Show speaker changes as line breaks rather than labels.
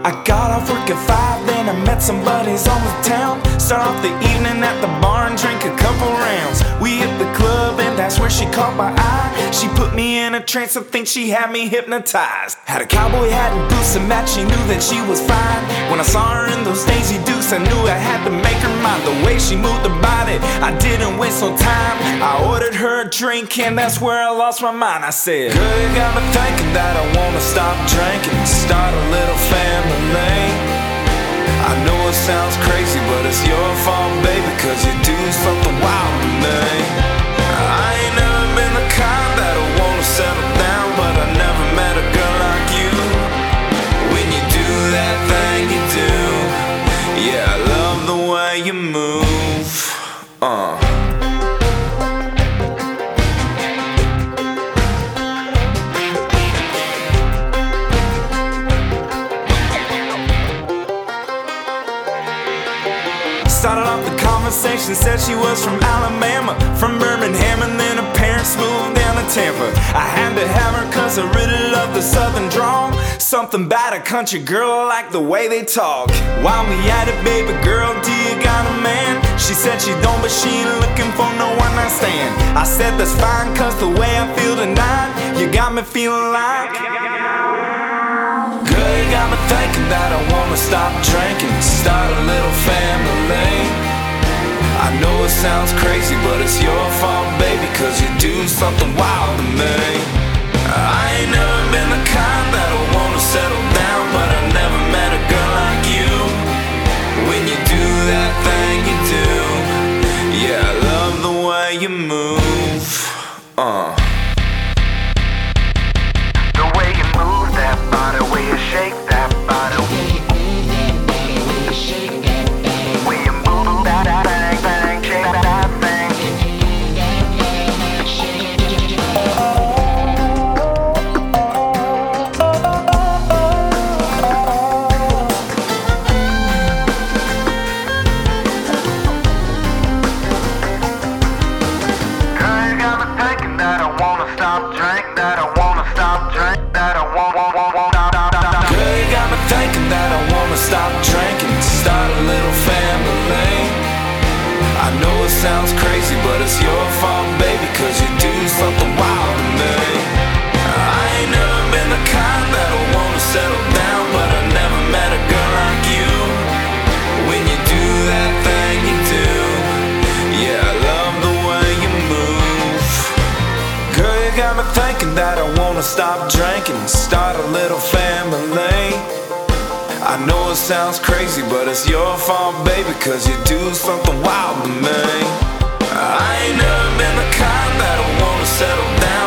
I got off work at 5, then I met some buddies on the town. Start off the evening at the bar and drink a couple rounds. We hit the club and that's where she caught my eye. She put me in a trance, I think she had me hypnotized. Had a cowboy hat and boots to match, she knew that she was fine. When I saw her in those Daisy Dukes, I knew I had to make her mine. The way she moved her body, I didn't waste no time. I ordered her a drink and that's where I lost my mind. I said, girl, you got me thinking that I wanna stop drinking, start a little family. I know it sounds crazy, but it's your fault, baby, cause you do something wild to me. I ain't never been the kind that'll wanna settle down, but I never met a girl like you. When you do that thing you do, yeah, I love the way you move. Started off the conversation, said she was from Alabama, from Birmingham, and then her parents moved down to Tampa. I had to have her cause I really love the southern drawl. Something about a country girl, I like the way they talk. While we at it, baby girl, do you got a man? She said she don't, but she ain't looking for no one night stand. I said that's fine cause the way I feel tonight, you got me feeling like, girl, you got me thinking that I wanna stop drinking, start a little family. I know it sounds crazy, but it's your fault, baby, cause you do something wild to me. I ain't never been the kind that'll wanna settle down, but I never met a girl like you. When you do that thing you do, yeah, I love the way you move.
The way you move that body, the way you shake that body. When you move that thing, shake that thing. Girl, you got me thinking that I wanna stop drink, that I wanna stop drink, that I want stop.
Girl, you got me thinking that I wanna stop drinking, start a little family. I know it sounds crazy, but it's your fault, baby, cause you do something wild to me. I ain't never been the kind that'll wanna settle down, but I never met a girl like you. When you do that thing you do, yeah, I love the way you move. Girl, you got me thinking that I wanna stop drinking, start a little family. I know it sounds crazy, but it's your fault, baby, cause you do something wild to me. I ain't never been the kind that'll wanna settle down,